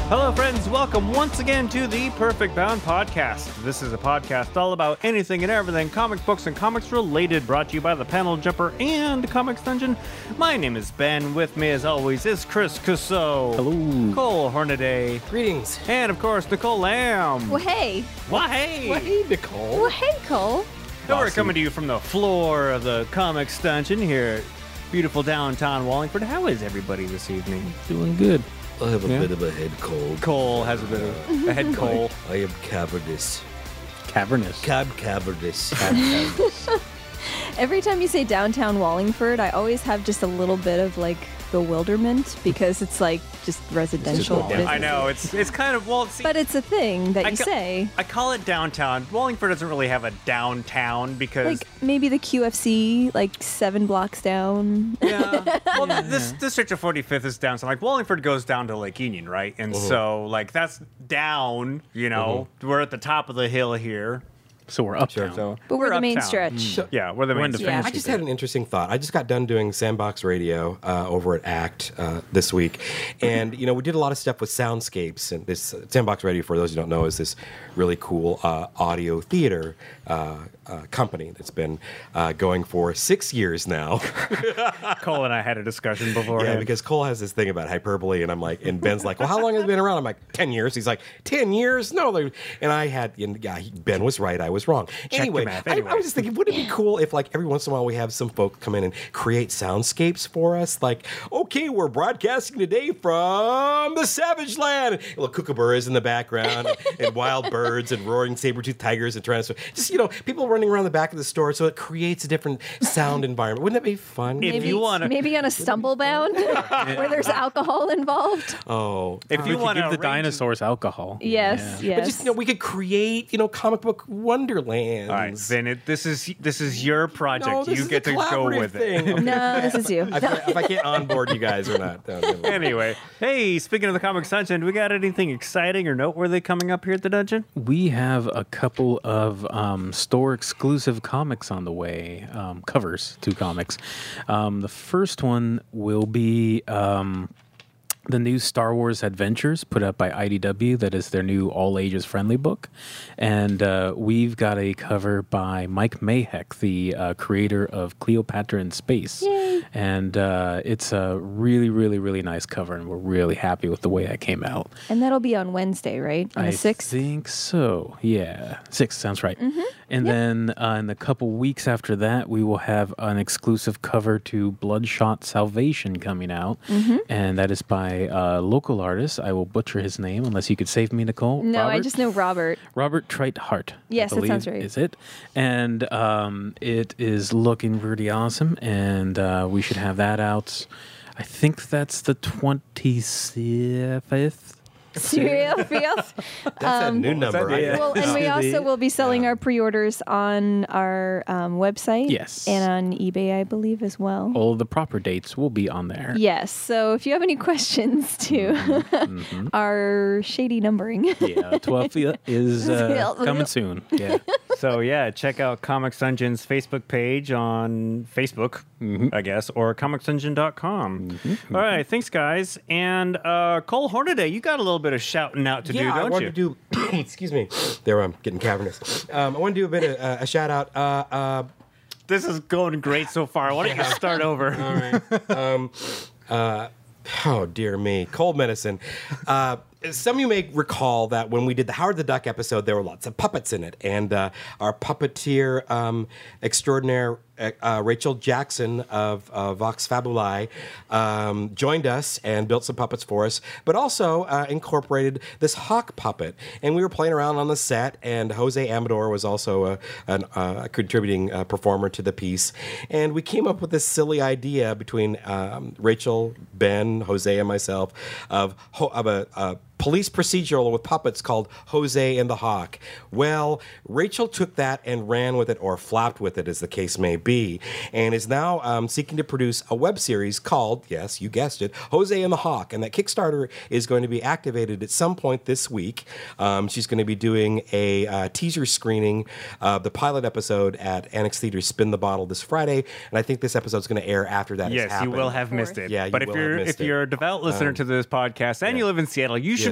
Hello, friends. Welcome once again to the Perfect Bound Podcast. This is a podcast all about anything and everything comic books and comics related, brought to you by the Panel Jumper and Comics Dungeon. My name is Ben. With me, as always, is Chris Cusso. Hello. Cole Hornaday. Greetings. And, of course, Nicole Lamb. Well, hey. Why, hey. Well, hey, Nicole. Well, hey, Cole. So we're coming to you from the floor of the Comics Dungeon here at beautiful downtown Wallingford. How is everybody this evening? Doing good. I have a Yeah. bit of a head cold. Cole has a bit of a head cold. I am cavernous. Cavernous. Cavernous. Every time you say downtown Wallingford, I always have just a little bit of like bewilderment because it's like just residential. Wallingford. I know, it's kind of, well, see, But it's a thing that you say. I call it downtown. Wallingford doesn't really have a downtown because... Like maybe the QFC, like 7 blocks down. Yeah. Well, this stretch of 45th is down. So, like, Wallingford goes down to Lake Union, right? And so, like, that's down, you know. We're at the top of the hill here. So we're uptown. So But we're the main uptown. stretch. Yeah, we're the main the stretch. Yeah. I just had an interesting thought. I just got done doing Sandbox Radio over at ACT this week. And, you know, we did a lot of stuff with soundscapes. And this Sandbox Radio, for those who don't know, is this really cool audio theater company that's been going for 6 years now. Cole and I had a discussion before. Yeah, because Cole has this thing about hyperbole, and I'm like, and Ben's like, well, how long has it been around? I'm like, 10 years. He's like, 10 years? No. And I had, and yeah, Ben was right. I was wrong. Anyway, I was just thinking, wouldn't it be cool if, like, every once in a while we have some folk come in and create soundscapes for us? Like, okay, we're broadcasting today from the Savage Land. Little kookaburras in the background, and wild birds, and roaring saber-toothed tigers, and just, you know, people running around the back of the store, so it creates a different sound environment. Wouldn't that be fun? If you wanna- maybe on a stumblebound where there's alcohol involved. Oh, If you want to give the dinosaurs alcohol. Yes, Yeah. yes. but just, you know, we could create, you know, comic book wonderlands. All right, then this is your project. No, this you is get a to go collaborative with thing. it. No, this is you. If I can't onboard you guys or not. No, never mind. Anyway, hey, speaking of the Comics Dungeon, we got anything exciting or noteworthy coming up here at the dungeon? We have a couple of store exclusive comics on the way. Covers, 2 comics. The first one will be the new Star Wars Adventures put out by IDW. That is their new all-ages friendly book. And we've got a cover by Mike Mayheck, the creator of Cleopatra in Space. Yay. And it's a really, really, really nice cover, and we're really happy with the way that came out. And that'll be on Wednesday, right? On the 6th? I think so. Yeah, 6th sounds right. And then in a couple weeks after that, we will have an exclusive cover to Bloodshot Salvation coming out, and that is by a local artist. I will butcher his name unless you could save me, Nicole. No, I Robert? just know Robert. Robert Treithart. Yes, I that believe sounds right. Is it? And it is looking pretty awesome, and we should have that out. I think that's the 25th. Serious? That's a new number. Yeah. Well, and we also will be selling our pre-orders on our website. Yes. And on eBay, I believe, as well. All of the proper dates will be on there. Yes. So if you have any questions to our shady numbering. Yeah, 12th is coming soon. Yeah. So yeah, check out Comics Dungeon's Facebook page on Facebook, I guess, or comicsdungeon.com. All right, thanks guys. And Cole Hornaday, you got a little bit of shouting out to do, I don't wanted you? to do. Excuse me. There, I'm getting cavernous. I want to do a bit of a shout out. This is going great so far. Why don't you start over? All right. Oh dear me, cold medicine. Some of you may recall that when we did the Howard the Duck episode, there were lots of puppets in it, and our puppeteer extraordinaire Rachel Jackson of Vox Fabulae joined us and built some puppets for us, but also incorporated this hawk puppet. And we were playing around on the set, and Jose Amador was also a contributing performer to the piece. And we came up with this silly idea between Rachel, Ben, Jose, and myself of a police procedural with puppets called Jose and the Hawk. Well, Rachel took that and ran with it, or flopped with it, as the case may be, and is now seeking to produce a web series called, yes, you guessed it, Jose and the Hawk. And that Kickstarter is going to be activated at some point this week. She's going to be doing a teaser screening of the pilot episode at Annex Theater Spin the Bottle this Friday, and I think this episode is going to air after that. Yes, you will have missed it. Yeah, but you will have missed if you're a devout listener to this podcast and you live in Seattle, you should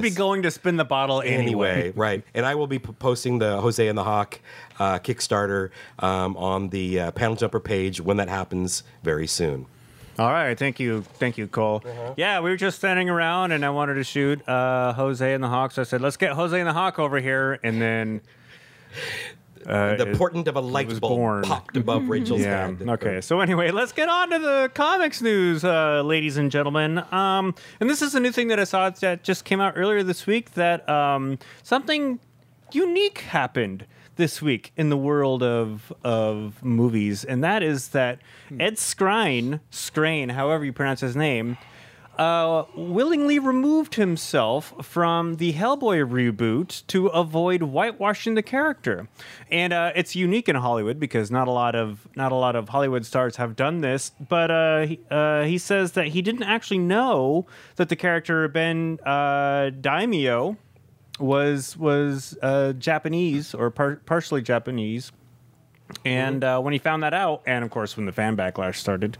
be going to spin the bottle anyway. Right. And I will be posting the Jose and the Hawk Kickstarter on the Panel Jumper page when that happens very soon. All right, thank you, Cole. Yeah, we were just standing around, and I wanted to shoot Jose and the Hawk, so I said, "Let's get Jose and the Hawk over here," and then the portent of a light bulb popped above Rachel's head. Okay, so anyway, let's get on to the comics news, ladies and gentlemen. And this is a new thing that I saw that just came out earlier this week. That something unique happened this week in the world of movies, and that is that Ed Skrein, however you pronounce his name, willingly removed himself from the Hellboy reboot to avoid whitewashing the character. And it's unique in Hollywood because not a lot of Hollywood stars have done this. But he says that he didn't actually know that the character Ben Daimio was Japanese or partially Japanese. And when he found that out, and of course when the fan backlash started,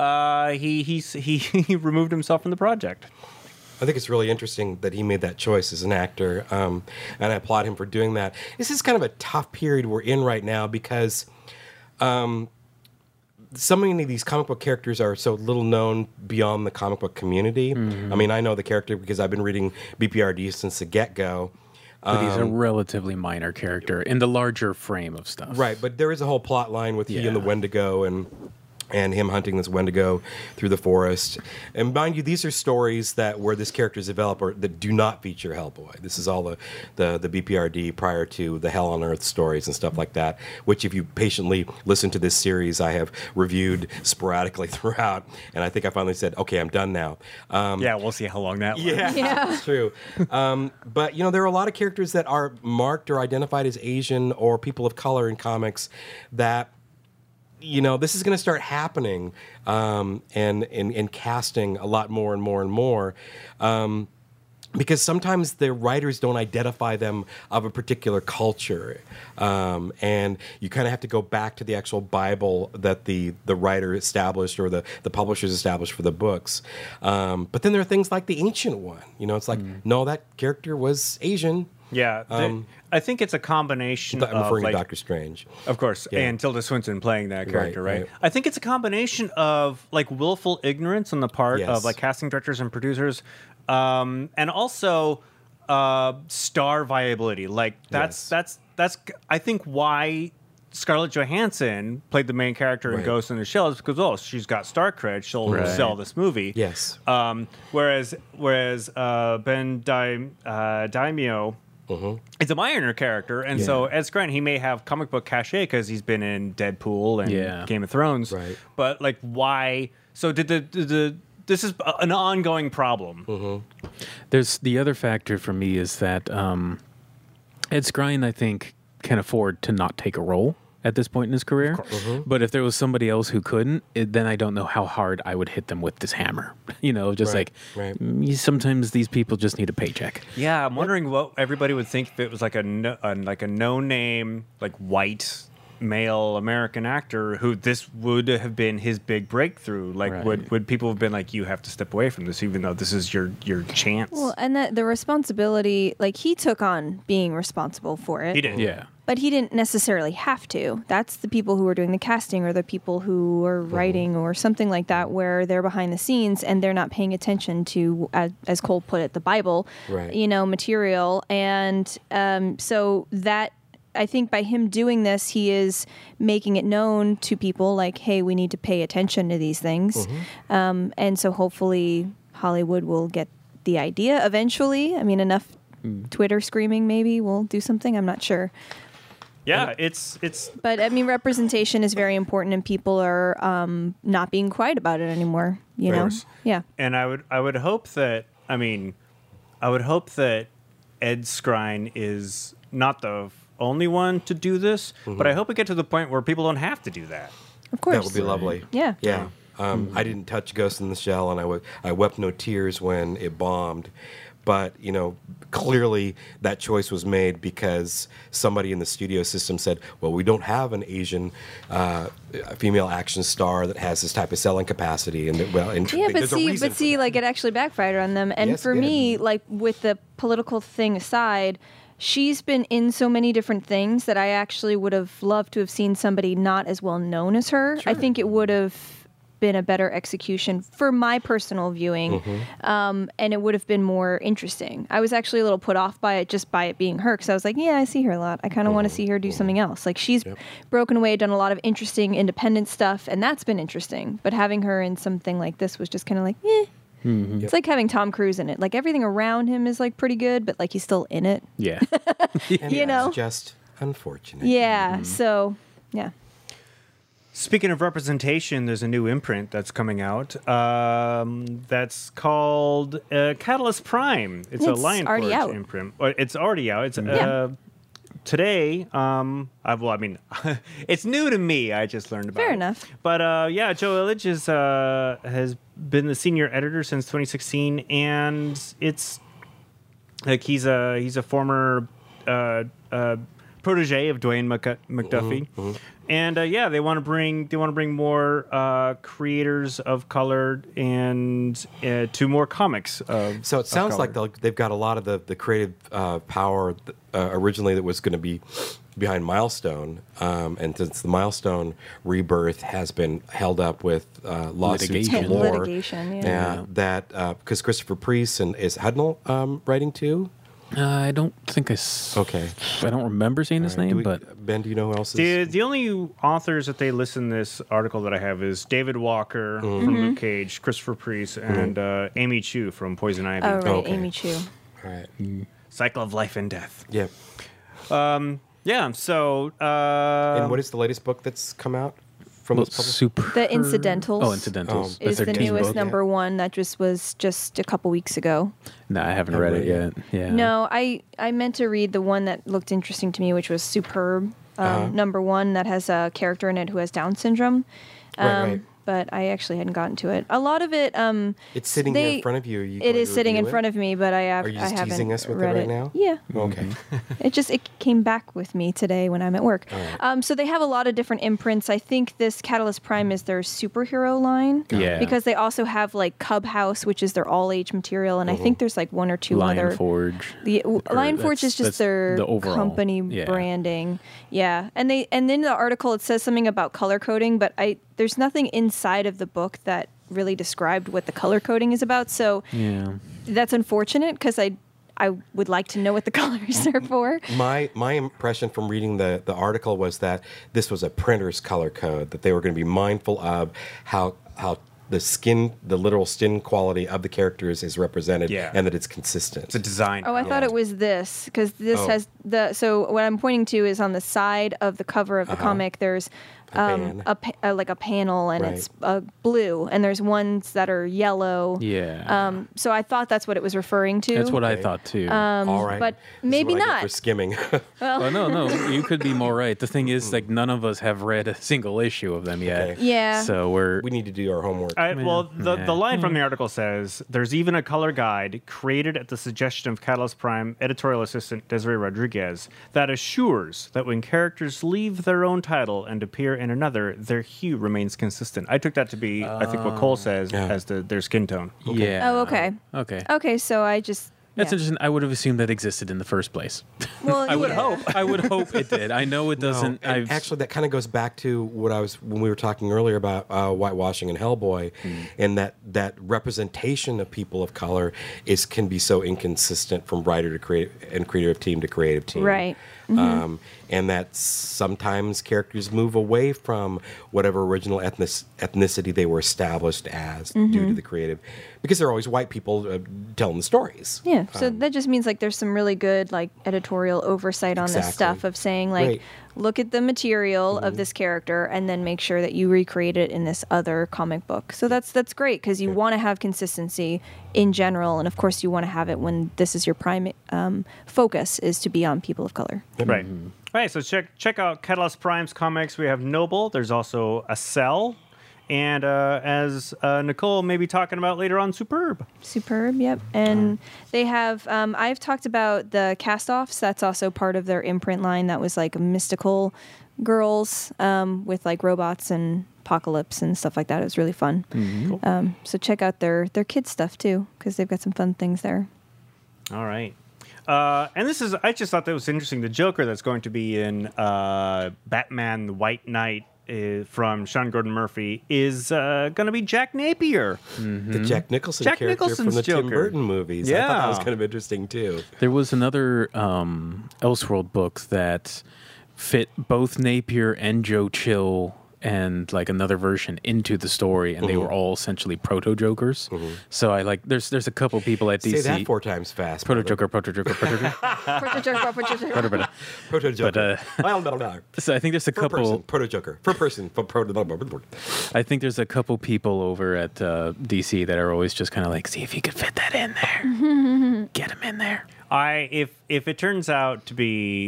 he removed himself from the project. I think it's really interesting that he made that choice as an actor, and I applaud him for doing that. This is kind of a tough period we're in right now because so many of these comic book characters are so little known beyond the comic book community. Mm-hmm. I mean, I know the character because I've been reading BPRD since the get-go. But he's a relatively minor character in the larger frame of stuff. Right, but there is a whole plot line with he and the Wendigo and him hunting this Wendigo through the forest. And mind you, these are stories where this character is developed or that do not feature Hellboy. This is all the BPRD prior to the Hell on Earth stories and stuff like that, which if you patiently listen to this series, I have reviewed sporadically throughout. And I think I finally said, okay, I'm done now. Yeah, we'll see how long that lasts. Yeah. That's true. But, there are a lot of characters that are marked or identified as Asian or people of color in comics that this is going to start happening and casting a lot more and more and more because sometimes the writers don't identify them of a particular culture. And you kind of have to go back to the actual Bible that the writer established or the publishers established for the books. But then there are things like the Ancient One. It's like, no, that character was Asian. Yeah, I think it's a combination I'm referring to Doctor Strange. Of course, and Tilda Swinton playing that character, right? I think it's a combination of willful ignorance on the part of casting directors and producers, and also star viability. That's I think why Scarlett Johansson played the main character in Ghost in the Shell is because she's got star cred, she'll sell this movie. Yes. Whereas Ben Daimio. Mm-hmm. It's a minor character, and so Ed Skrein, he may have comic book cachet because he's been in Deadpool and Game of Thrones. Right. But why? So did this is an ongoing problem. Mm-hmm. There's the other factor for me is that Ed Skrein, I think, can afford to not take a role at this point in his career. Mm-hmm. But if there was somebody else who couldn't, then I don't know how hard I would hit them with this hammer. Sometimes these people just need a paycheck. Yeah, I'm wondering what everybody would think if it was a no-name, white male American actor who this would have been his big breakthrough. Would people have been you have to step away from this even though this is your chance? Well, and that the responsibility, he took on being responsible for it. He did. Yeah. But he didn't necessarily have to. That's the people who are doing the casting or the people who are writing or something like that where they're behind the scenes and they're not paying attention to, as Cole put it, the Bible, material. And so that, I think by him doing this, he is making it known to people hey, we need to pay attention to these things. Mm-hmm. And so hopefully Hollywood will get the idea eventually. I mean, enough Twitter screaming maybe will do something. I'm not sure. Yeah, it's. But I mean, representation is very important, and people are not being quiet about it anymore. You know, yeah. And I would hope that. I mean, I would hope that Ed Skrein is not the only one to do this, but I hope we get to the point where people don't have to do that. Of course, that would be lovely. Yeah, yeah. I didn't touch Ghost in the Shell, and I wept no tears when it bombed. but clearly that choice was made because somebody in the studio system said, well, we don't have an Asian female action star that has this type of selling capacity, and yeah, but see, like, it actually backfired on them. And Yes, for it did. me, like, with the political thing aside, she's been in so many different things that I actually would have loved to have seen somebody not as well known as her. I think it would have been a better execution for my personal viewing, and it would have been more interesting. I was actually a little put off by it, just by it being her, because I was like, yeah, I see her a lot. I kind of want to see her do something else. Like, she's broken away, done a lot of interesting independent stuff, and that's been interesting. But having her in something like this was just kind of like, eh. It's like having Tom Cruise in it. Like, everything around him is like pretty good, but like he's still in it. Yeah. And you know? it's just unfortunate. Yeah. So, yeah. Speaking of representation, there's a new imprint that's coming out. That's called Catalyst Prime. It's a It's Lion already Forge out. imprint. It's already out. It's Yeah. today. It's new to me. I just learned about it. Fair enough. But yeah, Joe Illich has been the senior editor since 2016, and it's like he's a former protege of Dwayne McDuffie. And yeah, they want to bring more creators of color and to more comics. So it sounds like they've got a lot of the creative power originally that was going to be behind Milestone, and since the Milestone rebirth has been held up with lawsuits Litigation. galore, Litigation, yeah. that because Christopher Priest and is Hudnall writing too? I don't think Okay. I don't remember seeing his name, but Ben, do you know who else is? The only authors that they list in this article that I have is David Walker Mm-hmm. from Luke Cage, Christopher Priest, and Amy Chu from Poison Ivy. Oh, right. Okay. Amy Chu. All right. Cycle of Life and Death. Yeah. Yeah, so And what is the latest book that's come out from this publisher? super. The Incidentals. Oh, Incidentals. Is the 13th newest book. number one that was just a couple weeks ago. No, I haven't read it yet. Yeah. No, I meant to read the one that looked interesting to me, which was Superb, number one, that has a character in it who has Down syndrome. Right. But I actually hadn't gotten to it. A lot of it. It's sitting here in front of you. Are you It going is to sitting in review front it? of me, but I Are you just haven't teasing us with it read right now? Yeah. Okay. It came back with me today when I'm at work. So they have a lot of different imprints. I think this Catalyst Prime is their superhero line. Yeah. Because they also have like Cub House, which is their all age material, and I think there's like one or two Lion other. Forge. Lion Forge is that's just their the overall, company yeah. branding. Yeah. And in the article it says something about color coding, but there's nothing inside of the book that really described what the color coding is about. So Yeah. that's unfortunate because I would like to know what the colors are for. My impression from reading the article was that this was a printer's color code, that they were going to be mindful of how the literal skin quality of the characters is represented, Yeah. and that it's consistent. it's a design. Oh, I thought it was this because this Oh. has so what I'm pointing to is on the side of the cover of the comic. There's band. like a panel, and Right. it's blue, and there's ones that are yellow. Yeah. So I thought that's what it was referring to. That's what I Okay. thought too. All right. but This is maybe what I get not. for skimming. Oh no, you could be more right. The thing is, like, none of us have read a single issue of them yet. Okay. Yeah. So we need to do our homework. Well, the Yeah. line from the article says, there's even a color guide created at the suggestion of Catalyst Prime editorial assistant Desiree Rodriguez that assures that when characters leave their own title and appear in another, their hue remains consistent. I took that to be, I think, what Cole says Yeah. as their skin tone. Yeah. Oh, okay. Okay. Okay, so I just That's yeah. interesting. I would have assumed that existed in the first place. Well, I would yeah. hope. I would hope it did. I know it doesn't. No, and actually, that kind of goes back to when we were talking earlier about whitewashing and Hellboy, and that representation of people of color can be so inconsistent from writer to creative team to creative team. Right. And that sometimes characters move away from whatever original ethnicity they were established as due to the creative, because they're always white people telling the stories. Yeah, so that just means like there's some really good like editorial oversight on this Exactly. stuff of saying like Right. look at the material of this character and then make sure that you recreate it in this other comic book. So that's great because you want to have consistency in general, and of course you want to have it when this is your prime focus is to be on people of color. Right. All right, so check out Catalyst Prime's comics. We have Noble. There's also A Cell. And as Nicole may be talking about later on, Superb. Superb, yep. And they have, I've talked about the cast-offs. That's also part of their imprint line. That was like mystical girls with like robots and apocalypse and stuff like that. It was really fun. Cool. So check out their kids stuff too, because they've got some fun things there. All right. And this is, I just thought that was interesting. The Joker that's going to be in Batman the White Knight from Sean Gordon Murphy is going to be Jack Napier. The Jack Nicholson Jack character from Nicholson's the Tim Joker. Burton movies. I thought that was Yeah. kind of interesting too. There was another Elseworld book that fit both Napier and Joe Chill and like another version into the story, and they were all essentially proto-Jokers. So I like there's a couple people at DC. Say that 4 times fast. Proto-Joker, proto-Joker, proto-Joker. Proto Joker. But, So I think there's a couple. Proto Joker. Per person. I think there's a couple people over at DC that are always just kind of like, see if you could fit that in there. Get him in there. If it turns out to be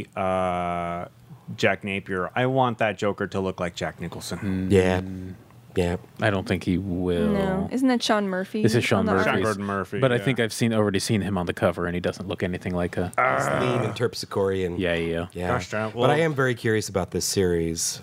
Jack Napier, I want that Joker to look like Jack Nicholson. Yeah. Yeah. I don't think he will. No, isn't that Sean Murphy? This is Sean on the Murphy. art? Sean Gordon Murphy. But I yeah. think I've already seen him on the cover, and he doesn't look anything like a. He's lean and terpsichore and Yeah. Gosh darn it. But Well- I am very curious about this series.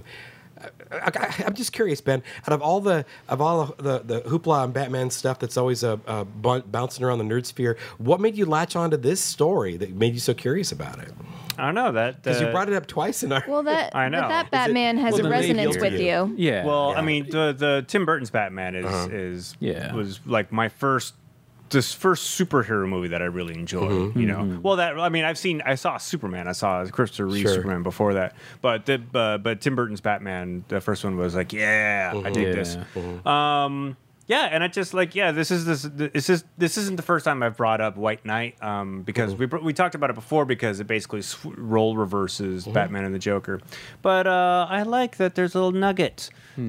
I'm just curious, Ben. Out of all the hoopla and Batman stuff that's always bouncing around the nerd sphere, what made you latch onto this story that made you so curious about it? I don't know that Because you brought it up twice in our. Well, that I know. but that Is Batman has well, a then maybe resonance it'll with be you. Yeah. Well, Yeah. I mean, the Tim Burton's Batman is Yeah. was like my first superhero movie that I really enjoyed. You know, well, that I mean, I saw Superman, I saw Christopher Reeve Sure. Superman before that, but Tim Burton's Batman, the first one was like, I dig this. Yeah, and I just like this isn't the first time I've brought up White Knight because we talked about it before because it basically role reverses Batman and the Joker, but I like that there's a little nugget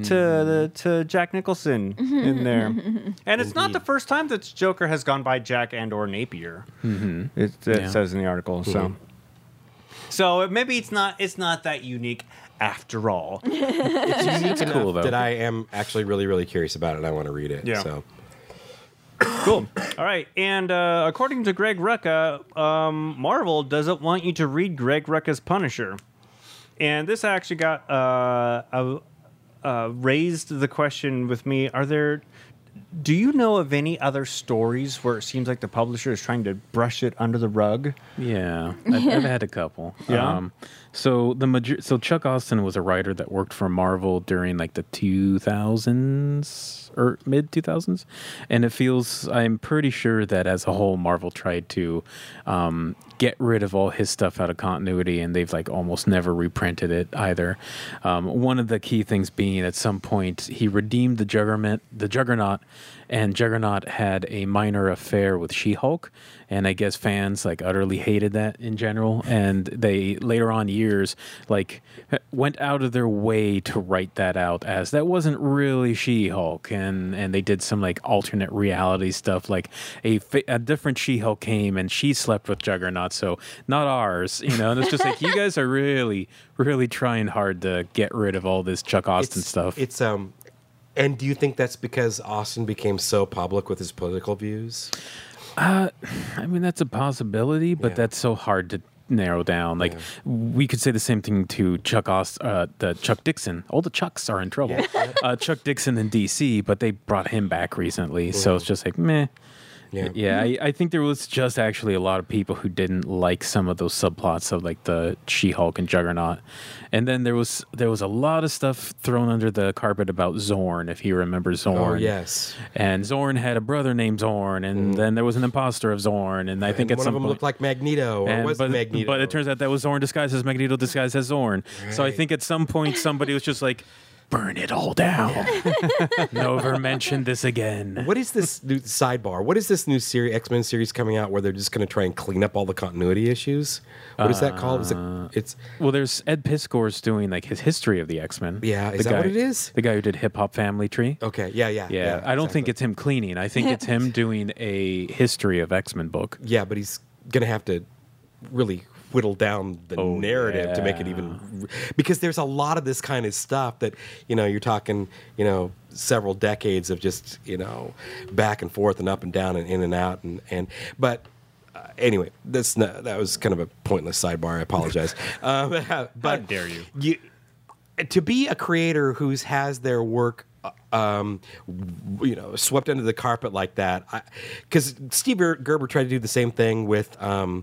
to Jack Nicholson in there, and it's not the first time that Joker has gone by Jack and or Napier. It says in the article, so maybe it's not that unique after all. It's unique enough cool, though. that I am actually really, really curious about it. And I want to read it. Yeah. So. Cool. All right. And according to Greg Rucka, Marvel doesn't want you to read Greg Rucka's Punisher. And this actually got raised the question with me. Do you know of any other stories where it seems like the publisher is trying to brush it under the rug? Yeah, I've had a couple. Yeah? So Chuck Austin was a writer that worked for Marvel during like the 2000s or mid 2000s, and I'm pretty sure that as a whole, Marvel tried to get rid of all his stuff out of continuity, and they've like almost never reprinted it either. One of the key things being at some point he redeemed the Juggernaut, and Juggernaut had a minor affair with She-Hulk, and I guess fans like utterly hated that in general, and they later on years like went out of their way to write that out as that wasn't really She-Hulk, and they did some like alternate reality stuff, like a different She-Hulk came and she slept with Juggernaut, so not ours, and it's just like you guys are really really trying hard to get rid of all this Chuck Austin stuff. And do you think that's because Austin became so public with his political views? I mean, that's a possibility, but Yeah. that's so hard to narrow down. Like, we could say the same thing to Chuck Dixon. All the Chucks are in trouble. Chuck Dixon in DC, but they brought him back recently, so it's just like, meh. Yeah, I think there was just actually a lot of people who didn't like some of those subplots of like the She-Hulk and Juggernaut, and then there was a lot of stuff thrown under the carpet about Zorn, if you remember Zorn. Oh, yes. And Zorn had a brother named Zorn, and then there was an imposter of Zorn, and I think at one some of them point looked like Magneto, or was Magneto. but it turns out that was Zorn disguised as Magneto disguised as Zorn. So I Right. think at some point somebody was just like, burn it all down. Never mention this again. What is this new sidebar? What is this new series, X-Men series coming out where they're just going to try and clean up all the continuity issues? What is that called? It's Well, there's Ed Piskor's doing like his history of the X-Men. Yeah, The is that guy- what it is? The guy who did Hip Hop Family Tree. okay. Yeah. Yeah, I don't think exactly. it's him cleaning. I think it's him doing a history of X-Men book. Yeah, but he's going to have to really whittle down the narrative to make it even, because there's a lot of this kind of stuff that, you're talking, several decades of just, back and forth and up and down and in and out. But anyway, that was kind of a pointless sidebar. I apologize. But How dare you? To be a creator who has their work swept under the carpet like that, because Steve Gerber tried to do the same thing with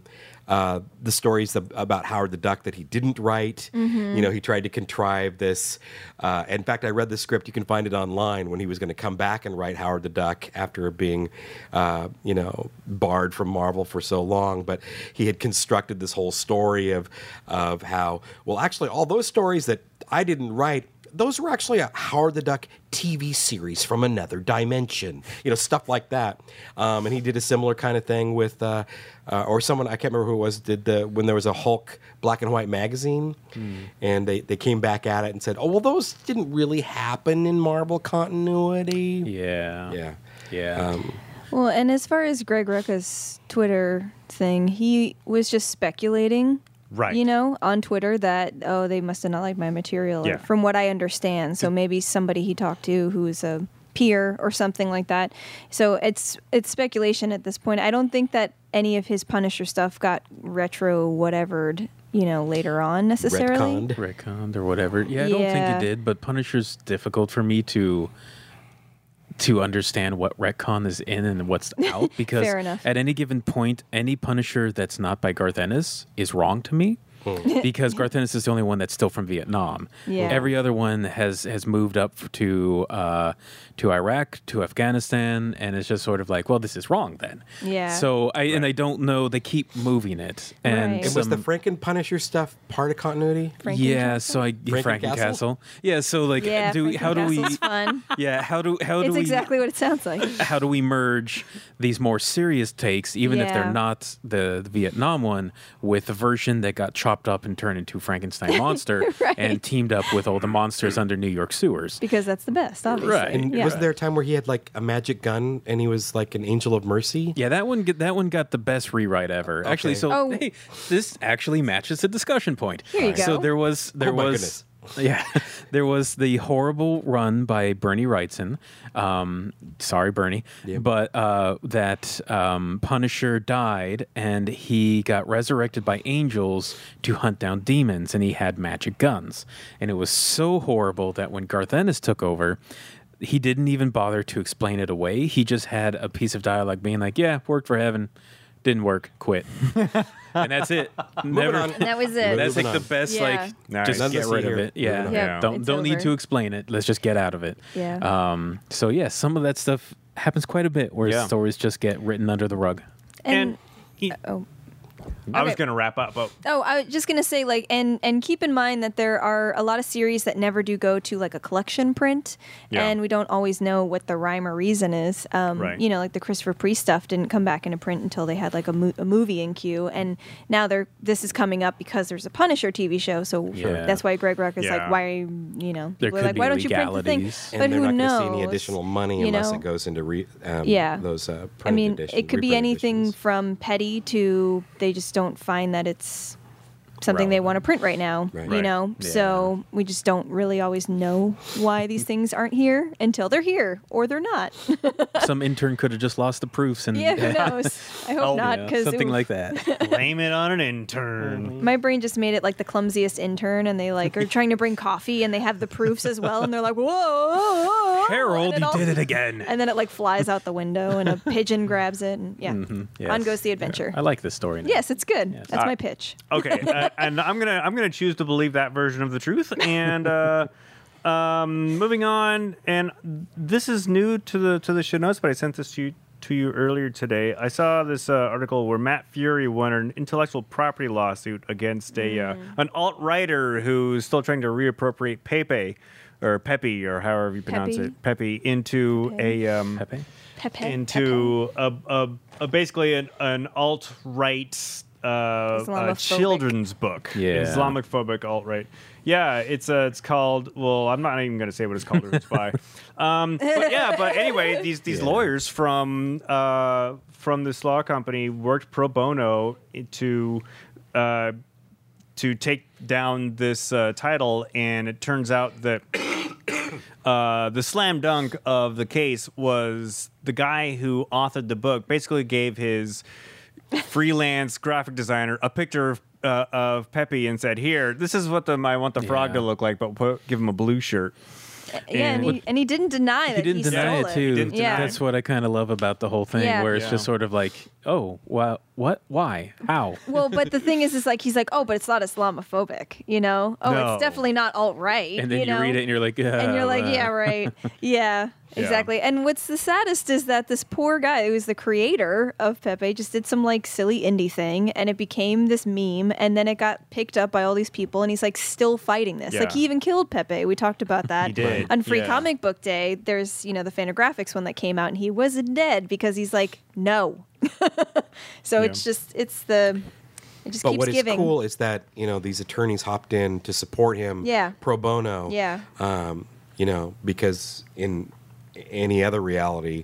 the stories about Howard the Duck that he didn't write. He tried to contrive this. In fact, I read the script. You can find it online when he was going to come back and write Howard the Duck after being, barred from Marvel for so long. But he had constructed this whole story of how, well, actually, all those stories that I didn't write, those were actually a Howard the Duck TV series from another dimension, stuff like that. And he did a similar kind of thing with, or someone, I can't remember who it was, when there was a Hulk black and white magazine, and they came back at it and said, oh, well, those didn't really happen in Marvel continuity. Yeah. Well, and as far as Greg Rucka's Twitter thing, he was just speculating. Right. On Twitter that, they must have not liked my material, Yeah. from what I understand. So maybe somebody he talked to who's a peer or something like that. So it's speculation at this point. I don't think that any of his Punisher stuff got retro whatevered, later on necessarily. Retconned. Retconned or whatever. Yeah, I don't think it did, but Punisher's difficult for me to understand what retcon is in and what's out, because Fair enough. at any given point, any Punisher that's not by Garth Ennis is wrong to me. Because Garth Ennis is the only one that's still from Vietnam. Yeah. Every other one has moved up to Iraq, to Afghanistan, and it's just sort of like, well, this is wrong then. Yeah. So I don't know. They keep moving it, and Right. And was the Franken Punisher stuff part of continuity? yeah. So Frankencastle. Yeah. So like, Yeah, how do we? Frankencastle's fun. Yeah. How do It's we? exactly what it sounds like. How do we merge these more serious takes, even if they're Yeah. not the Vietnam one, with the version that got chopped up and turned into Frankenstein monster Right. and teamed up with all the monsters under New York sewers? Because that's the best, obviously. Right. And Yeah. wasn't there a time where he had like a magic gun and he was like an angel of mercy? Yeah, that one got the best rewrite ever. Actually, so Oh. hey, this actually matches the discussion point. Here you So go. there was Oh my goodness. Yeah, there was the horrible run by Bernie Wrightson. Sorry, Bernie, but that Punisher died and he got resurrected by angels to hunt down demons, and he had magic guns. And it was so horrible that when Garth Ennis took over, he didn't even bother to explain it away. He just had a piece of dialogue being like, "Yeah, worked for Heaven, didn't work, quit." And that's it. Never. on. And that was it. That's like Moving the on. best. Yeah. Like, Nice. just None get to see rid of here. it. Yeah, Moving on. Yeah, Don't it's need over. to explain it. Let's just get out of it. Yeah. So yeah, some of that stuff happens quite a bit, where Yeah. stories just get written under the rug. And oh. I was Okay. going to wrap up, but Oh, I was just gonna say, like, and keep in mind that there are a lot of series that never do go to like a collection print, Yeah. and we don't always know what the rhyme or reason is. Right. Like the Christopher Priest stuff didn't come back into print until they had like a movie in queue, and now this is coming up because there's a Punisher TV show, so Yeah. that's why Greg Ruck is Yeah. like, why, There people are could like, be why don't you print the thing? legalities. And But they're who not knows? going to see any additional money You unless know? it goes into Yeah. those I printed mean, editions, it could be reprinted anything editions. from petty to they just don't find that it's something they want to print right now, Right. you Right. know? Yeah. So we just don't really always know why these things aren't here until they're here or they're not. Some intern could have just lost the proofs, and Yeah, who knows? I hope Oh, not, yeah, because something like that. blame it on an intern. my brain just made it like the clumsiest intern, and they like are trying to bring coffee, and they have the proofs as well, and they're like, whoa, whoa, whoa," Harold, and you all- did it again. And then it like flies out the window, and a pigeon grabs it, and yeah, Yes. on goes the adventure. I like this story now. Yes, it's good. Yes. That's my pitch. Okay, and I'm gonna choose to believe that version of the truth. And moving on, and this is new to the show notes, but I sent this to you earlier today. I saw this article where Matt Fury won an intellectual property lawsuit against an alt-writer who's still trying to reappropriate Pepe, or however you pronounce Pepe? it, Pepe, into Pepe. a Pepe? Pepe. into a basically an alt-right Islamophobic. children's book. Yeah. Islamophobic alt-right. Yeah, it's called, well, I'm not even going to say what it's called or it's by. But anyway, these lawyers from this law company worked pro bono to to take down this title, and it turns out that the slam dunk of the case was the guy who authored the book basically gave his freelance graphic designer a picture of Pepe and said, "Here, this is what I want the frog to look like, but give him a blue shirt." Yeah, and he didn't deny that He didn't deny stole it too. He didn't deny That's what I kind of love about the whole thing, Yeah. where it's Yeah. just sort of like, oh, well, what, why, how? Well, but the thing is like he's like, oh, but it's not Islamophobic, you know? Oh, No. it's definitely not alt-right, And then you know? read it and you're like, And you're like, yeah, right. Yeah, exactly. And what's the saddest is that this poor guy who was the creator of Pepe just did some like silly indie thing, and it became this meme, and then it got picked up by all these people, and he's like still fighting this. Like Yeah. he even killed Pepe. We talked about that He did. on Free Yeah. Comic Book Day. There's, the Fantagraphics one that came out, and he wasn't dead because he's like, no. So it just But keeps what is giving. cool is that these attorneys hopped in to support him Yeah. pro bono. Yeah. Because in any other reality,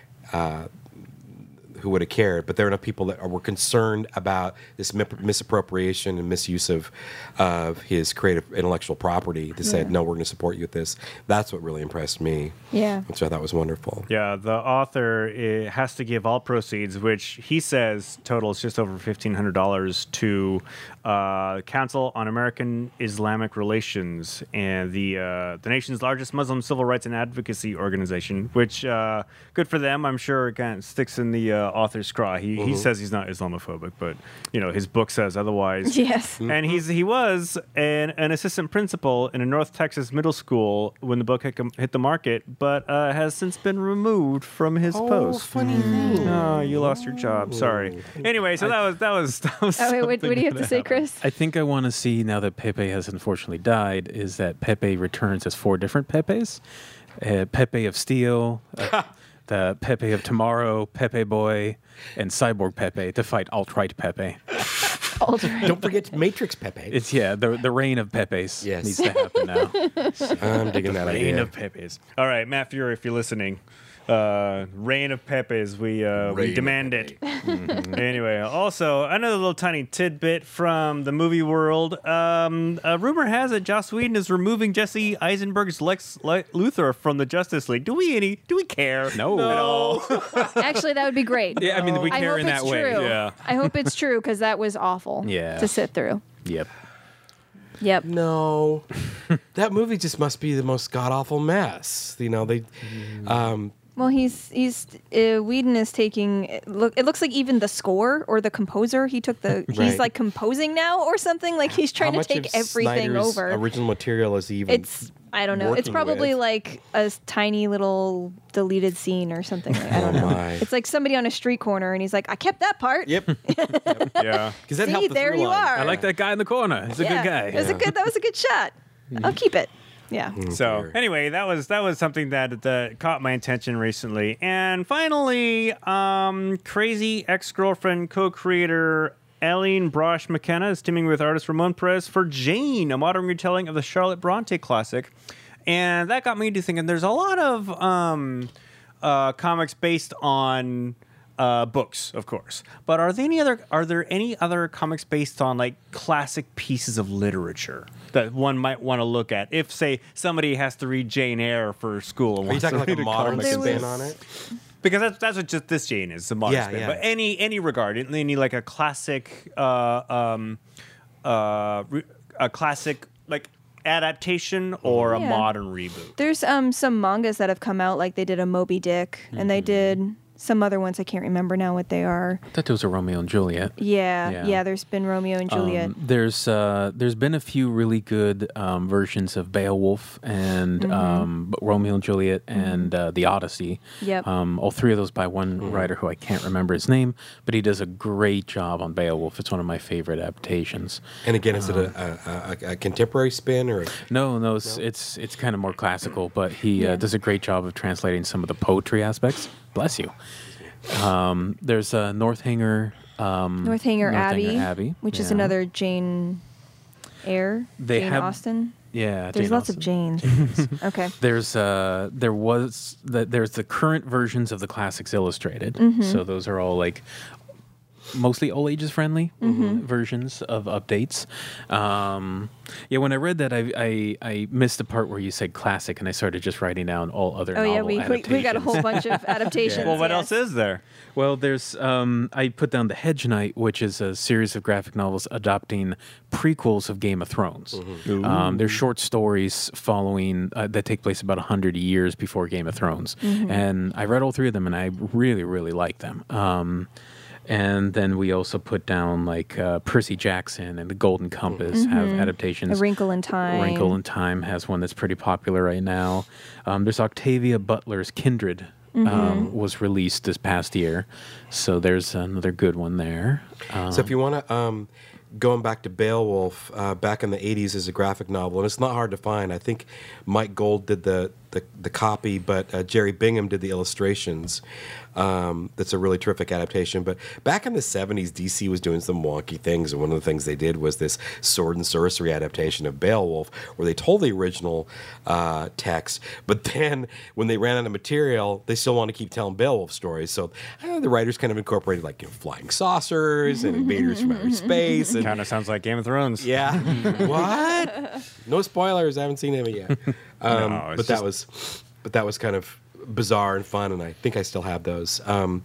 who would have cared? But there are enough people that were concerned about this misappropriation and misuse of his creative intellectual property that said, no, we're going to support you with this. That's what really impressed me. Yeah. Which I thought was wonderful. Yeah, the author has to give all proceeds, which he says totals just over $1,500 to Council on American Islamic Relations and the nation's largest Muslim civil rights and advocacy organization. Which good for them. I'm sure it kind of sticks in the author's craw. He says he's not Islamophobic, but his book says otherwise. Yes. And he was an assistant principal in a North Texas middle school when the book hit the market, but has since been removed from his post. Funny thing. Oh, you lost your job. Sorry. Anyway, so that was. Oh, wait, what do you have to say, Chris? I think I want to see, now that Pepe has unfortunately died, is that Pepe returns as 4 different Pepes. Pepe of Steel, the Pepe of Tomorrow, Pepe Boy, and Cyborg Pepe to fight alt-right Pepe. Don't forget Matrix Pepe. It's, the reign of Pepes Yes. needs to happen now. I'm digging that Reign idea. of Pepes. All right, Matt Fury, if you're listening, reign of Pepes, we demand it. Anyway, also another little tiny tidbit from the movie world. A rumor has it Joss Whedon is removing Jesse Eisenberg's Lex Luthor from the Justice League. Do we care? No. At all. Actually, that would be great. Yeah, I mean, we I care hope in it's that way. true. Yeah. I hope it's true because that was awful Yeah. to sit through. Yep. Yep. No, that movie just must be the most god awful mess. Well, he's Whedon is taking it looks like even the score or the composer he's Right. like composing now or something, like he's trying How to much take of everything Snyder's over. original material is he even? I don't know. It's working probably with? like a tiny little deleted scene or something. I don't Oh know. my. It's like somebody on a street corner and he's like, I kept that part. Yep. Yeah. Because that See, helped the there through you line. are. I like that guy in the corner. He's a good guy. That was a good shot. I'll keep it. Yeah. So Fair. anyway, that was something that caught my attention recently. And finally, crazy ex-girlfriend co-creator Aline Brosh McKenna is teaming with artist Ramon Perez for Jane, a modern retelling of the Charlotte Bronte classic. And that got me to thinking there's a lot of comics based on books, of course. But are there any other comics based on like classic pieces of literature that one might want to look at if, say, somebody has to read Jane Eyre for school? And Are you wants to talking like read a modern comic There spin was- on it? because that's what just this Jane is, a modern Yeah, spin. yeah. But any regard, any like a classic a classic like adaptation or a Yeah. modern reboot. There's some mangas that have come out, like they did a Moby Dick, and they did some other ones. I can't remember now what they are. I thought there was a Romeo and Juliet. Yeah. There's been Romeo and Juliet. There's been a few really good versions of Beowulf and Romeo and Juliet and the Odyssey. Yep. All 3 of those by one writer who I can't remember his name, but he does a great job on Beowulf. It's one of my favorite adaptations. And again, is it a contemporary spin or? No, it's kind of more classical, but he does a great job of translating some of the poetry aspects. Bless you. There's Northanger. Northanger Abbey, which is yeah. another Jane Eyre. They Jane have- Austen. Yeah, There's Jane lots Austen. of Janes. Okay. There's the current versions of the classics illustrated. So those are all like mostly all ages friendly versions of updates. When I read that, I missed the part where you said classic, and I started just writing down all other novel adaptations. we got a whole bunch of adaptations. Well, what else is there? Well, there's I put down The Hedge Knight, which is a series of graphic novels adopting prequels of Game of Thrones. They're short stories following that take place about 100 years before Game of Thrones, and I read all three of them, and I really, really like them. And then we also put down like Percy Jackson and The Golden Compass have adaptations. A Wrinkle in Time. Wrinkle in Time has one that's pretty popular right now. There's Octavia Butler's Kindred. Was released this past year, so there's another good one there. So if you want to, going back to Beowulf, back in the 80s as a graphic novel, and it's not hard to find. I think Mike Gold did the copy, but Jerry Bingham did the illustrations. That's a really terrific adaptation. But back in the 70s, DC was doing some wonky things, and one of the things they did was this sword and sorcery adaptation of Beowulf, where they told the original text, but then when they ran out of material, they still want to keep telling Beowulf stories. So the writers kind of incorporated like flying saucers and invaders from outer space. And, Kind of sounds like Game of Thrones. yeah. What? No spoilers. I haven't seen it yet. But that was kind of bizarre and fun, and I think I still have those.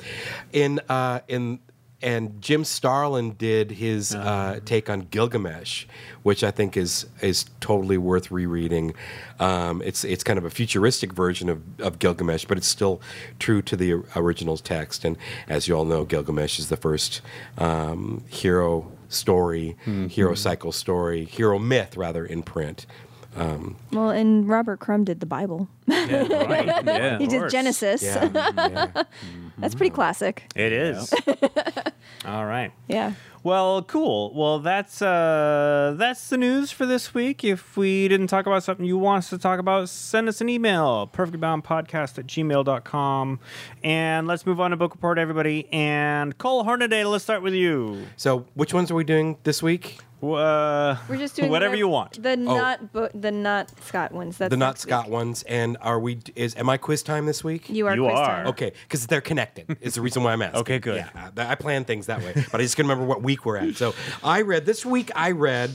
And Jim Starlin did his take on Gilgamesh, which I think is totally worth rereading. It's kind of a futuristic version of Gilgamesh, but it's still true to the original text. And as you all know, Gilgamesh is the first hero story, hero cycle story, hero myth rather, in print. Well, and Robert Crumb did the Bible. Yeah, right. Yeah. He did Genesis. Yeah. That's pretty classic. It is. All right. Yeah. Well, cool. Well, that's the news for this week. If we didn't talk about something you want us to talk about, send us an email, perfectlyboundpodcast@gmail.com. And let's move on to Book Report, everybody. And Cole Hornaday, let's start with you. So which ones are we doing this week? We're just doing whatever you want. The not Scott ones. That's The not next Scott week. ones. And am I quiz time this week? You are. You quiz are. time. Okay, because they're connected. Is the reason why I'm asking. Okay, good. Yeah, I plan things that way, but I just can remember what week we're at. So this week I read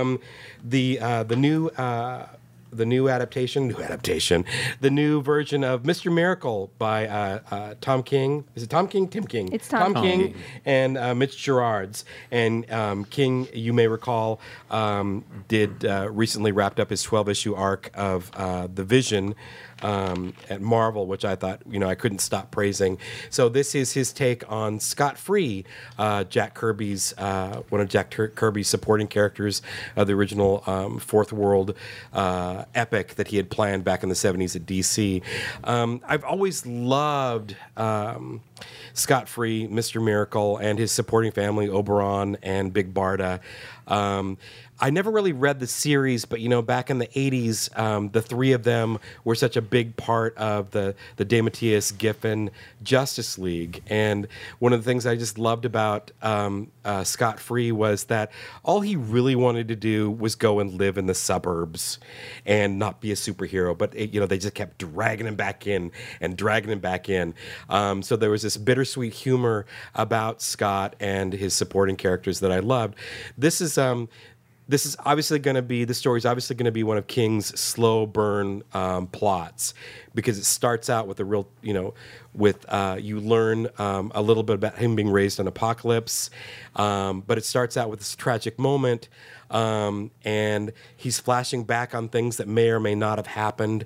the new adaptation, the new version of Mr. Miracle by Tom King. Is it Tom King? Tim King. It's Tom King and Mitch Gerards. And King, you may recall, did recently wrapped up his 12-issue arc of The Vision at Marvel, which I thought, I couldn't stop praising. So this is his take on Scott Free, Jack Kirby's one of Jack Kirby's supporting characters of the original Fourth World epic that he had planned back in the 70s at DC. I've always loved Scott Free, Mr. Miracle, and his supporting family, Oberon and Big Barda. I never really read the series, but back in the 80s, the three of them were such a big part of the DeMatteis Giffen Justice League. And one of the things I just loved about Scott Free was that all he really wanted to do was go and live in the suburbs and not be a superhero. But they just kept dragging him back in and dragging him back in. So there was this bittersweet humor about Scott and his supporting characters that I loved. This is obviously going to be, the story's obviously going to be one of King's slow burn plots, because it starts out with a real, you learn a little bit about him being raised on Apocalypse, but it starts out with this tragic moment, and he's flashing back on things that may or may not have happened.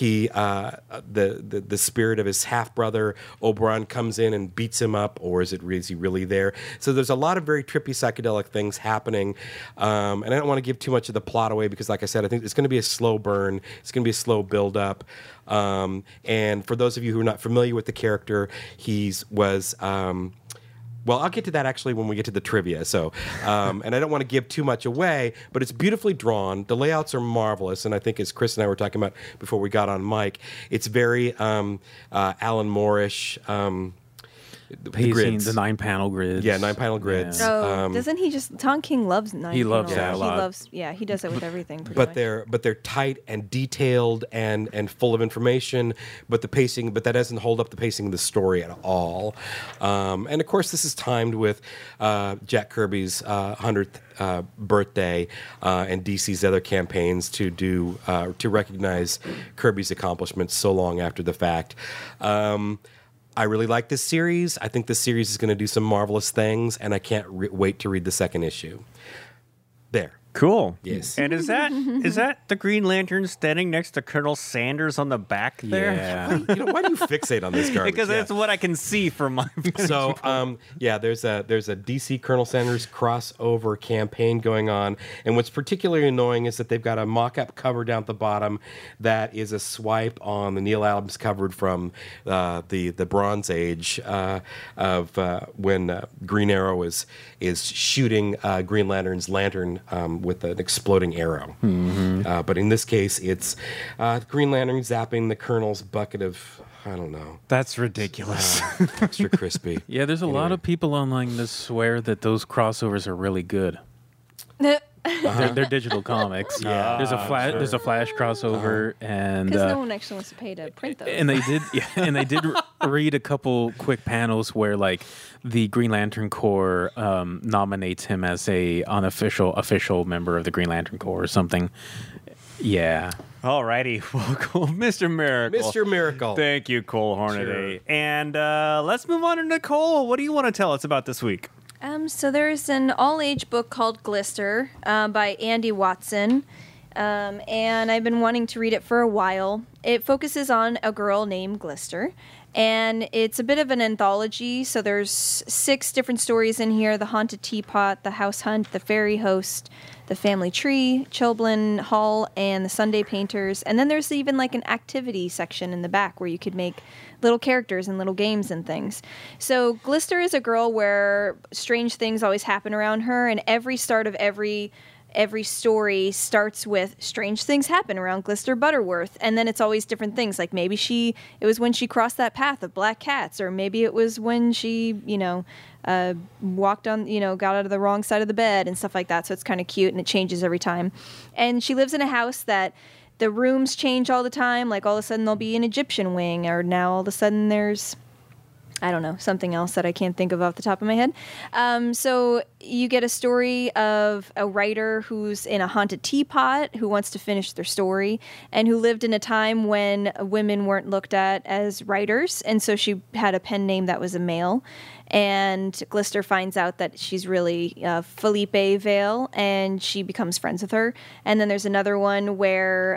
The spirit of his half brother Oberon comes in and beats him up, or is he really there? So there's a lot of very trippy psychedelic things happening, and I don't want to give too much of the plot away because, like I said, I think it's going to be a slow burn. It's going to be a slow build up. And for those of you who are not familiar with the character, well, I'll get to that actually when we get to the trivia. So, and I don't want to give too much away, but it's beautifully drawn. The layouts are marvelous, and I think, as Chris and I were talking about before we got on mic, it's very Alan Moore-ish. pacing, grids. the 9-panel grids. Yeah, 9-panel grids. Oh, doesn't he just? Tom King loves nine. He loves panels. that a lot. He loves. Yeah, he does it with everything. Pretty But much. they're tight and detailed and full of information. But the pacing, but that doesn't hold up the pacing of the story at all. And of course, this is timed with Jack Kirby's 100th birthday and DC's other campaigns to recognize Kirby's accomplishments so long after the fact. I really like this series. I think this series is going to do some marvelous things, and I can't wait to read the second issue. There. Cool. Yes. And is that the Green Lantern standing next to Colonel Sanders on the back there? Yeah. Why do you fixate on this garbage? Because Yeah. that's what I can see from my So, there's a DC Colonel Sanders crossover campaign going on, and what's particularly annoying is that they've got a mock-up cover down at the bottom that is a swipe on the Neil Adams cover from the Bronze Age of when Green Arrow is shooting Green Lantern's lantern with an exploding arrow. But in this case, it's Green Lantern zapping the Colonel's bucket of, I don't know, That's ridiculous. extra crispy. Yeah, there's a lot of people online that swear that those crossovers are really good. They're digital comics. Yeah. There's a Flash crossover, and Because no one actually wants to pay to print those. and they did read a couple quick panels where like the Green Lantern Corps nominates him as a unofficial official member of the Green Lantern Corps or something. Yeah. Alrighty, well, cool. Mr. Miracle. Mr. Miracle. Thank you, Cole Hornaday. And let's move on to Nicole. What do you want to tell us about this week? So there's an all-age book called Glister by Andy Watson, and I've been wanting to read it for a while. It focuses on a girl named Glister, and it's a bit of an anthology. So there's 6 different stories in here: the Haunted Teapot, the House Hunt, the Fairy Host, the Family Tree, Chilblain Hall, and the Sunday Painters. And then there's even like an activity section in the back where you could make little characters and little games and things. So Glister is a girl where strange things always happen around her, and every start of every story starts with strange things happen around Glister Butterworth, and then it's always different things. Like maybe it was when she crossed that path of black cats, or maybe it was when she, walked on, got out of the wrong side of the bed and stuff like that. So it's kind of cute, and it changes every time. And she lives in a house that the rooms change all the time. Like all of a sudden there'll be an Egyptian wing, or now all of a sudden there's, I don't know, something else that I can't think of off the top of my head. So you get a story of a writer who's in a haunted teapot who wants to finish their story, and who lived in a time when women weren't looked at as writers. And so she had a pen name that was a male. And Glister finds out that she's really Felipe Vale, and she becomes friends with her. And then there's another one where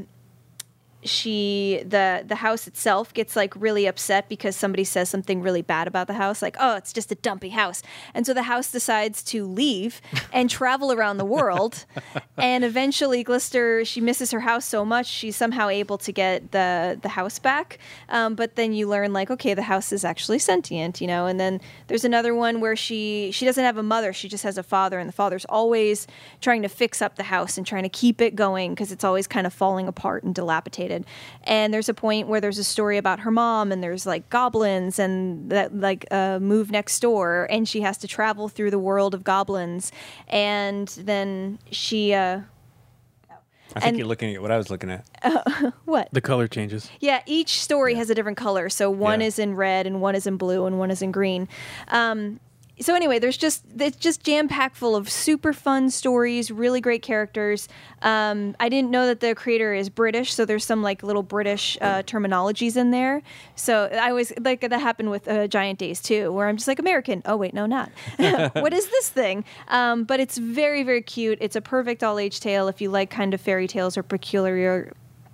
the house itself gets like really upset because somebody says something really bad about the house, like, oh, it's just a dumpy house. And so the house decides to leave and travel around the world. And eventually Glister, she misses her house so much, she's somehow able to get the house back. But then you learn like, okay, the house is actually sentient, and then there's another one where she doesn't have a mother, she just has a father, and the father's always trying to fix up the house and trying to keep it going because it's always kind of falling apart and dilapidated. And there's a point where there's a story about her mom, and there's like goblins and that like move next door, and she has to travel through the world of goblins. And then she I think And- you're looking at what I was looking at. what? The color changes. Yeah, each story has a different color. So one Yeah. is in red, and one is in blue, and one is in green. So anyway, it's just jam-packed full of super fun stories, really great characters. I didn't know that the creator is British, so there's some like little British terminologies in there. So I was like, that happened with Giant Days too, where I'm just like, American. Oh wait, no, not. What is this thing? But it's very, very cute. It's a perfect all-age tale if you like kind of fairy tales or peculiar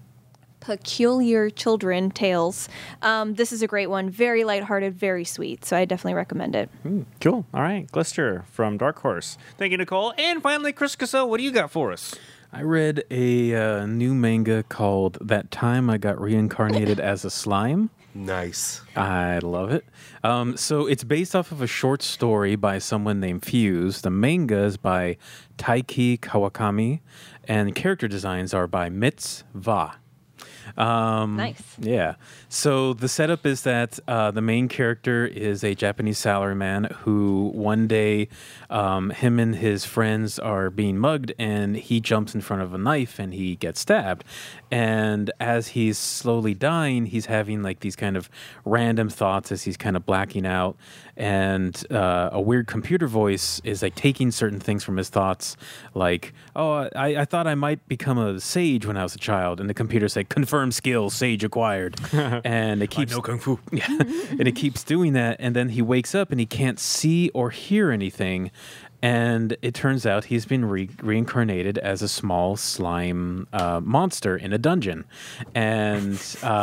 children tales. This is a great one. Very lighthearted, very sweet. So I definitely recommend it. Cool. All right. Glister from Dark Horse. Thank you, Nicole. And finally, Chris Casso, what do you got for us? I read a new manga called That Time I Got Reincarnated as a Slime. Nice. I love it. So it's based off of a short story by someone named Fuse. The manga is by Taiki Kawakami, and character designs are by Mitz Va. Nice. Yeah. So the setup is that the main character is a Japanese salaryman who one day him and his friends are being mugged and he jumps in front of a knife and he gets stabbed. And as he's slowly dying, he's having like these kind of random thoughts as he's kind of blacking out. And a weird computer voice is like taking certain things from his thoughts, like, oh, I thought I might become a sage when I was a child. And the computer's like, confirm skill, sage acquired. And it keeps... I know Kung Fu. Yeah, and it keeps doing that. And then he wakes up and he can't see or hear anything. And it turns out he's been reincarnated as a small slime monster in a dungeon. And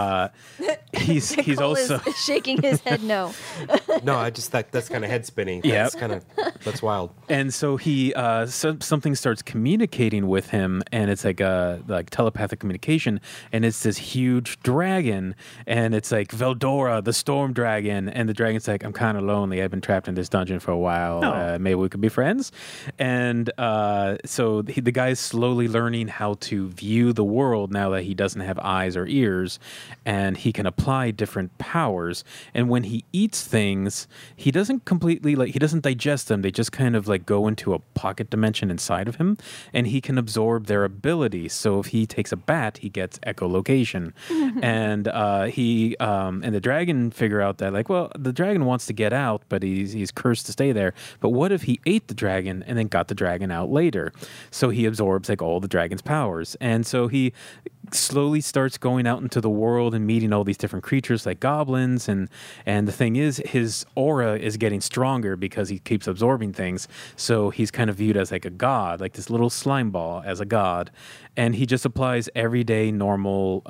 he's Cole also... is shaking his head no. No, I just thought that's kind of head spinning. Yep. That's wild. And so he something starts communicating with him, and it's like telepathic communication, and it's this huge dragon, and it's like Veldora, the storm dragon, and the dragon's like, I'm kind of lonely. I've been trapped in this dungeon for a while. Oh. Maybe we could be friends. And so the guy's slowly learning how to view the world now that he doesn't have eyes or ears, and he can apply different powers. And when he eats things, he doesn't completely he doesn't digest them. They just kind of like go into a pocket dimension inside of him, and he can absorb their abilities. So if he takes a bat, he gets echolocation. And he and the dragon figure out that the dragon wants to get out, but he's cursed to stay there. But what if he ate the dragon and then got the dragon out later? So he absorbs like all the dragon's powers. And so he slowly starts going out into the world and meeting all these different creatures like goblins, and the thing is, his aura is getting stronger because he keeps absorbing things. So he's kind of viewed as like a god, like this little slime ball as a god, and he just applies everyday normal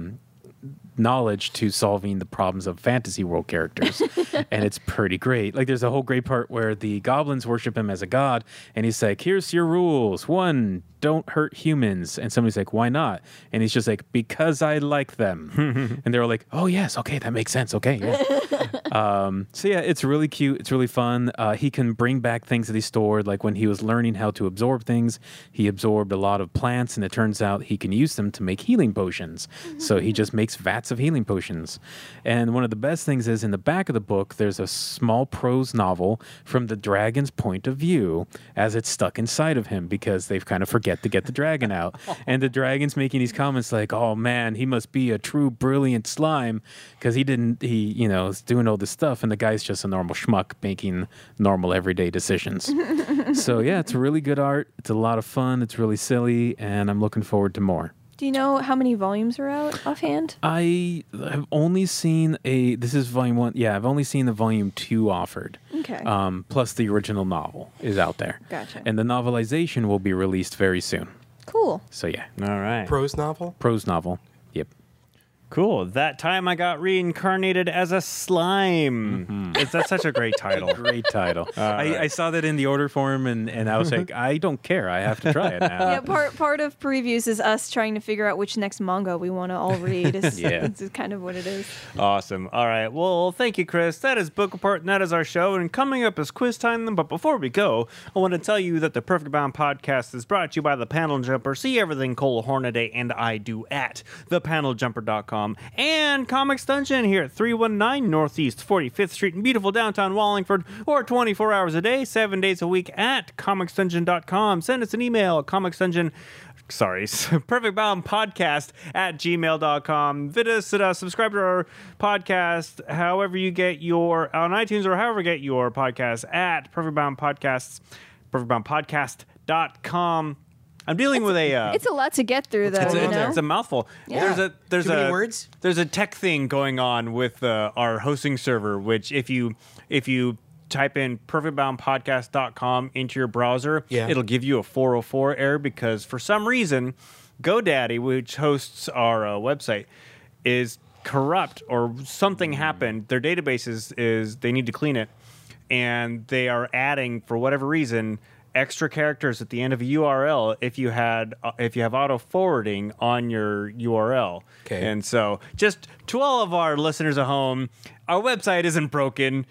knowledge to solving the problems of fantasy world characters. And it's pretty great. Like, there's a whole great part where the goblins worship him as a god, and he's like, here's your rules. 1, don't hurt humans. And somebody's like, why not? And he's just like, because I like them. And they're all like, oh yes, okay, that makes sense. Okay, yeah. So yeah, it's really cute. It's really fun. He can bring back things that he stored. Like when he was learning how to absorb things, he absorbed a lot of plants, and it turns out he can use them to make healing potions. So he just makes vats of healing potions. And one of the best things is, in the back of the book, there's a small prose novel from the dragon's point of view as it's stuck inside of him, because they've kind of forget to get the dragon out. And the dragon's making these comments like, oh man, he must be a true brilliant slime, because he is doing all this stuff, and the guy's just a normal schmuck making normal everyday decisions. So yeah, it's really good art. It's a lot of fun. It's really silly, and I'm looking forward to more. Do you know how many volumes are out offhand? I have only seen this is volume 1. Yeah, I've only seen the volume 2 offered. Okay. Plus the original novel is out there. Gotcha. And the novelization will be released very soon. Cool. So yeah. All right. Prose novel? Prose novel. Yep. Cool. That time I got reincarnated as a slime. That's such a great title. Great title. I saw that in the order form, and I was like, I don't care. I have to try it now. Yeah, part of previews is us trying to figure out which next manga we want to all read. It's kind of what it is. Awesome. All right. Well, thank you, Chris. That is Book Report, and that is our show. And coming up is quiz time. But before we go, I want to tell you that the Perfect Bound podcast is brought to you by The Panel Jumper. See everything Cole Hornaday and I do at thepaneljumper.com. And Comics Dungeon here at 319 Northeast 45th Street in beautiful downtown Wallingford, or 24 hours a day, 7 days a week at comicsdungeon.com. Send us an email at perfectboundpodcast at gmail.com. Subscribe to our podcast however you get your, on iTunes or however you get your podcasts at perfectboundpodcast.com. I'm dealing with a. It's a lot to get through, though. It's a mouthful. Yeah. There's Too many words? There's a tech thing going on with our hosting server, which if you type in perfectboundpodcast.com into your browser, it'll give you a 404 error, because for some reason GoDaddy, which hosts our website, is corrupt, or something happened. Their database is they need to clean it, and they are adding, for whatever reason, extra characters at the end of a URL if you have auto forwarding on your URL. Okay. And so, just to all of our listeners at home, our website isn't broken.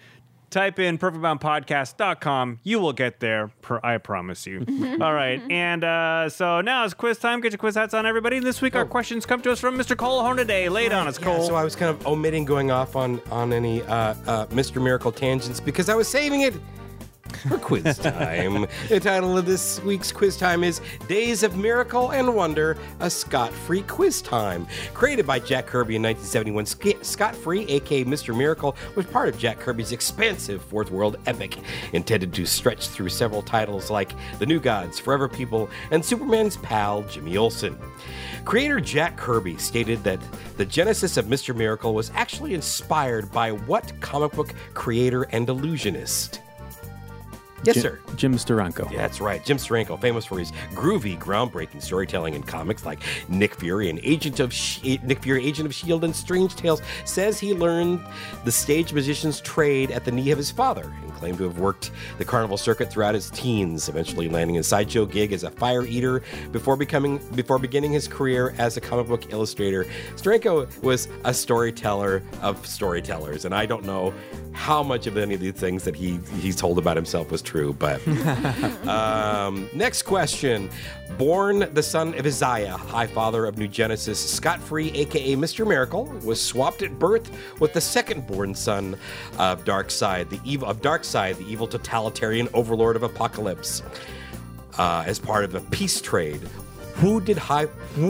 Type in perfectboundpodcast.com. You will get there, I promise you. All right. And so now it's quiz time. Get your quiz hats on, everybody. This week, our questions come to us from Mr. Cole Hornaday. Lay it on us, Cole. So I was kind of omitting going off on any Mr. Miracle tangents because I was saving it for quiz time. The title of this week's quiz time is Days of Miracle and Wonder, a Scott-Free Quiz Time. Created by Jack Kirby in 1971, Scott-Free, aka Mr. Miracle, was part of Jack Kirby's expansive Fourth World epic, intended to stretch through several titles like The New Gods, Forever People, and Superman's pal, Jimmy Olsen. Creator Jack Kirby stated that the genesis of Mr. Miracle was actually inspired by what comic book creator and illusionist? Yes, sir. Jim Steranko. Yeah, that's right. Jim Steranko, famous for his groovy, groundbreaking storytelling in comics like Nick Fury, Agent of S.H.I.E.L.D. and Strange Tales, says he learned the stage magician's trade at the knee of his father and claimed to have worked the carnival circuit throughout his teens, eventually landing a sideshow gig as a fire eater before beginning his career as a comic book illustrator. Steranko was a storyteller of storytellers, and I don't know how much of any of the things that he's told about himself was true, but next question. Born the son of Isaiah, High Father of New Genesis, Scott-Free, aka Mr. Miracle, was swapped at birth with the second-born son of Darkseid, the evil totalitarian overlord of Apocalypse. As part of a peace trade, who did High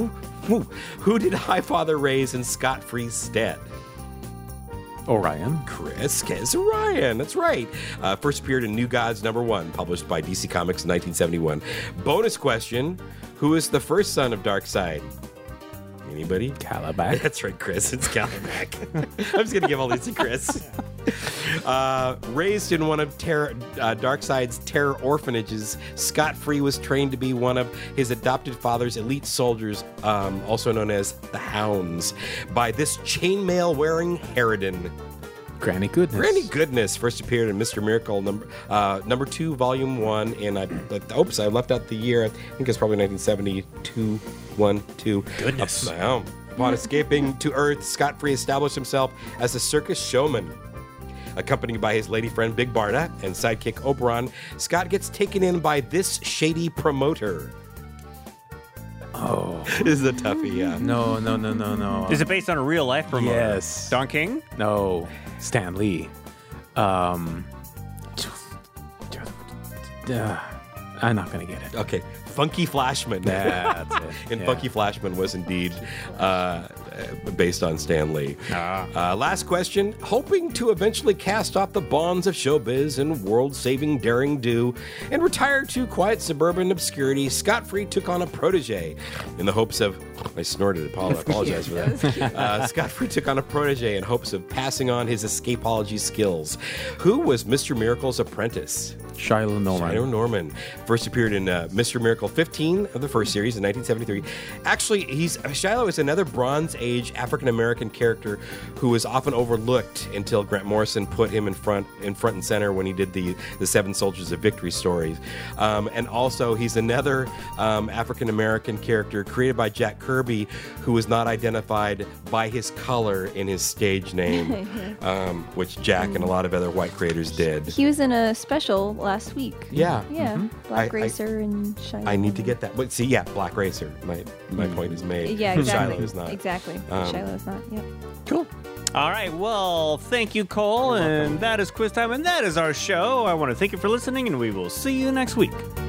Father raise in Scott-Free's stead? Orion. Chris Orion, that's right. First appeared in New Gods #1, published by DC Comics in 1971. Bonus question, who is the first son of Darkseid? Anybody? Calabac. That's right, Chris. It's Calabac. I'm just going to give all these to Chris. Raised in one of Darkseid's terror orphanages, Scott-Free was trained to be one of his adopted father's elite soldiers, also known as the Hounds, by this chainmail-wearing harridan. Granny Goodness. Granny Goodness first appeared in Mr. Miracle number 2, Volume 1, and I left out the year. I think it's probably 1972, 1, 2. Goodness. Upon escaping to Earth, Scott-Free established himself as a circus showman. Accompanied by his lady friend Big Barda and sidekick Oberon, Scott gets taken in by this shady promoter. Oh. This is a toughie, yeah. No. Is it based on a real life promoter? Yes. Don King? No. Stan Lee. I'm not going to get it. Okay. Funky Flashman. That's it. And Yeah. Funky Flashman was indeed based on Stan Lee. Last question. Hoping to eventually cast off the bonds of showbiz and world-saving daring do and retire to quiet suburban obscurity, Scott-Free took on a protege in the hopes of... I snorted. I apologize for that. Scott-Free took on a protege in hopes of passing on his escapology skills. Who was Mr. Miracle's apprentice? Shiloh Norman. Shiloh Norman first appeared in Mr. Miracle 15 of the first series in 1973. Actually, Shiloh is another Bronze Age African-American character who was often overlooked until Grant Morrison put him in front and center when he did the Seven Soldiers of Victory stories. And also, he's another African-American character created by Jack Kirby who was not identified by his color in his stage name, which Jack and a lot of other white creators did. He was in a special last week. Yeah. Yeah. Black Racer and Shiloh. I need to get that. But see, yeah, Black Racer. My point is made. Yeah, exactly. Shiloh is not. Exactly. Shiloh is not. Yep. Cool. All right, well, thank you, Cole, and that is quiz time, and that is our show. I want to thank you for listening, and we will see you next week.